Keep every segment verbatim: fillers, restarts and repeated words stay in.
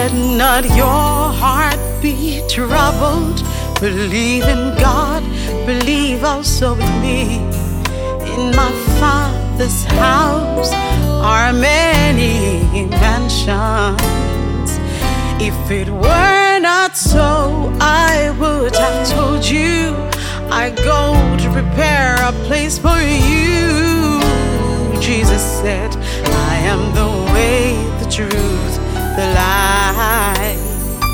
Let not your heart be troubled. Believe in God, believe also in me. In my Father's house are many mansions. If it were not so, I would have told you. I go to prepare a place for you. Jesus said, I am the way, the truth, the life.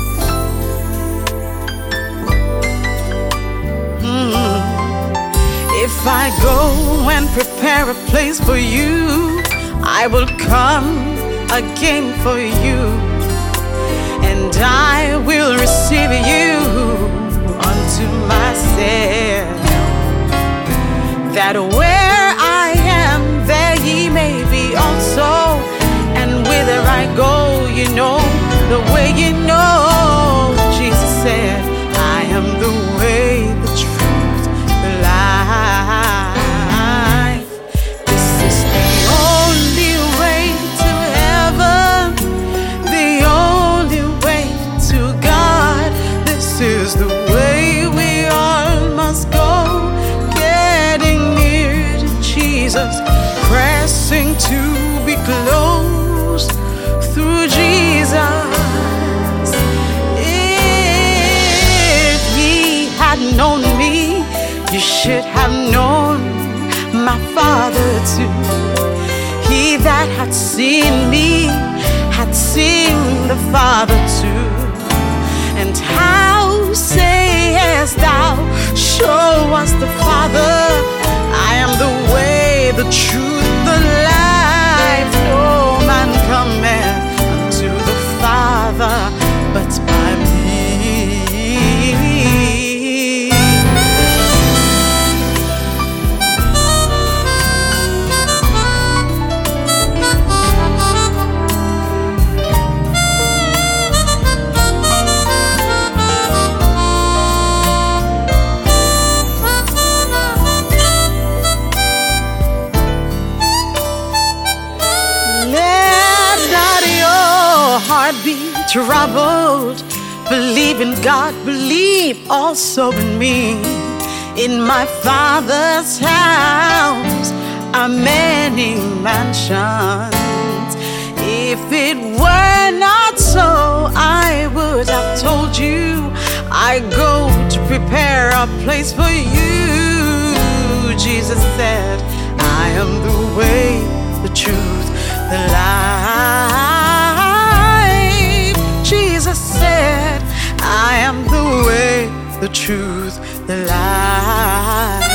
Mm. If I go and prepare a place for you, I will come again for you, and I will receive you unto myself, that where I am, there ye may be also. And whither I go, you know, the way you know. Jesus said, I am the way, the truth, the life. This is the only way to heaven, the only way to God. This is the way we all must go, getting near to Jesus, pressing to be close through Jesus. If ye had known me, you should have known my Father too. He that had seen me had seen the Father too. And how sayest thou, show us the Father? I am the way, the truth, the life. No man cometh unto the Father but by me. Heart be troubled. Believe in God, believe also in me. In my Father's house are many mansions. If it were not so, I would have told you. I go to prepare a place for you. Jesus said, I am the way, the truth, the life. Jesus said, I am the way, the truth, the life.